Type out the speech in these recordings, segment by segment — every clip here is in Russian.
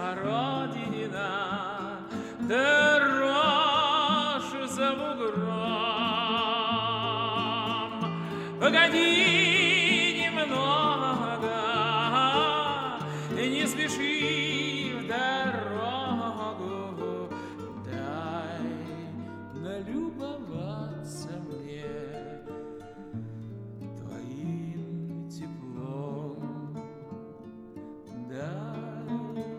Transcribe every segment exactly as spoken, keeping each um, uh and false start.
смородина, да рожь за бугром. Погоди немного, не спеши в дорогу, дай налюбоваться мне твоим теплом, дай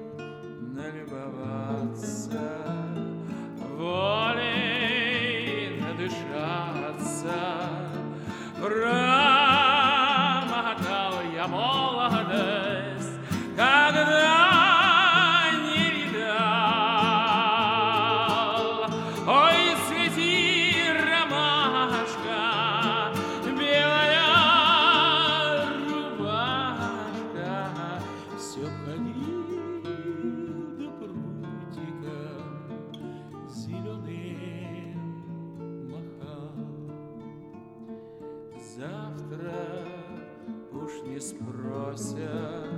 налюбоваться волей, надышаться. Промотал я молодость, когда не видал. Ой, цвети, ромашка, белая рубашка, все ходил да прутиком зеленым махал. Завтра уж не спросят,